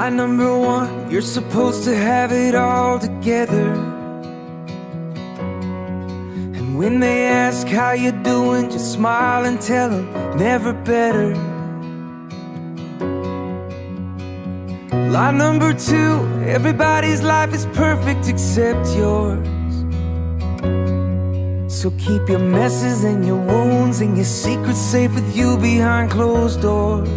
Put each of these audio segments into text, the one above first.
Lie number one, you're supposed to have it all together. And when they ask how you're doing, just smile and tell them never better. Lie number two, everybody's life is perfect except yours. So keep your messes and your wounds and your secrets safe with you behind closed doors.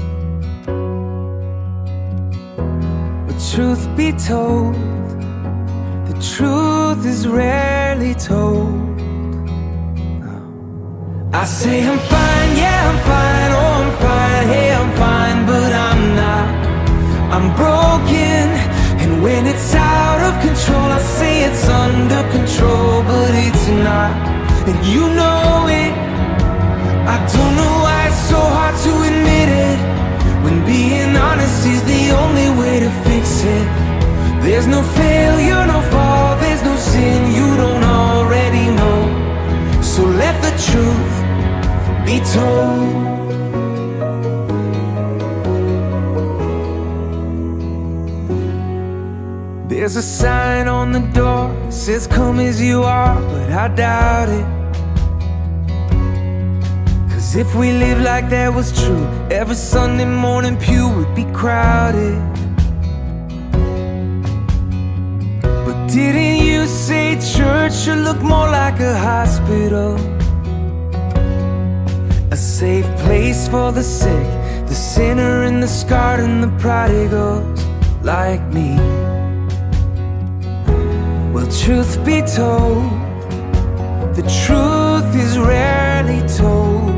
But truth be told, the truth is rarely told. I say I'm fine, yeah I'm fine, oh I'm fine, hey I'm fine, but I'm not. I'm broken, and when it's out of control I say it's under control, but it's not, and you know it. I don't know why it's so hard to admit it, when being honest is the only way to fix it. There's no failure, no fall, there's no sin you don't already know. So let the truth be told. There's a sign on the door, says come as you are, but I doubt it. Cause if we lived like that was true, every Sunday morning pew would be crowded. But didn't you say church should look more like a hospital? A safe place for the sick, the sinner and the scarred and the prodigals like me. Well, truth be told, the truth is rarely told.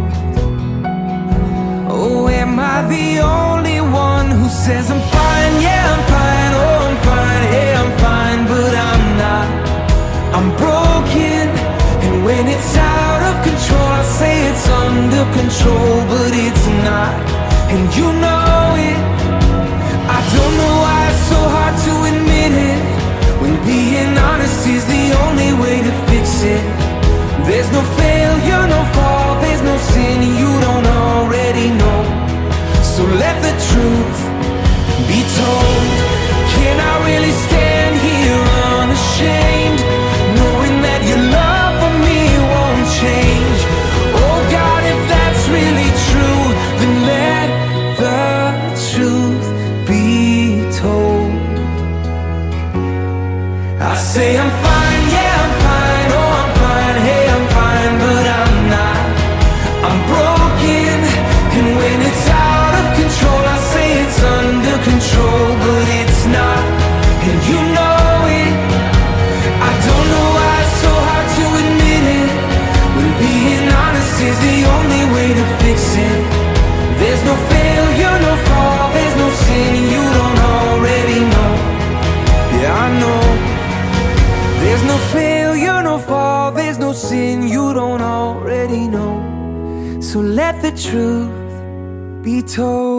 Oh, am I the only one who says I'm fine, yeah I'm fine, oh I'm fine, hey I'm fine, but I'm not. I'm broken, and when it's out of control I say it's under control, but it's not, and you know it. I don't know why it's so hard to admit it, when being honest is the only way to fix it. There's no failure, no fall, there's no sin you don't already know. So let the truth be told. Can I really stand here unashamed, knowing that your love for me won't change? Oh God, if that's really true, then let the truth be told. I say I'm fine, yeah I'm fine, oh I'm fine, hey I'm fine, but I'm not. I'm broken, and when it's out of control I say it's under control, but it's not, and you know it. I don't know why it's so hard to admit it, when being honest is the only way to fix it. There's no failure, no fall, there's no sin you don't already know. Yeah I know. There's no failure, no fall, there's no sin you don't already know. So let the truth be told.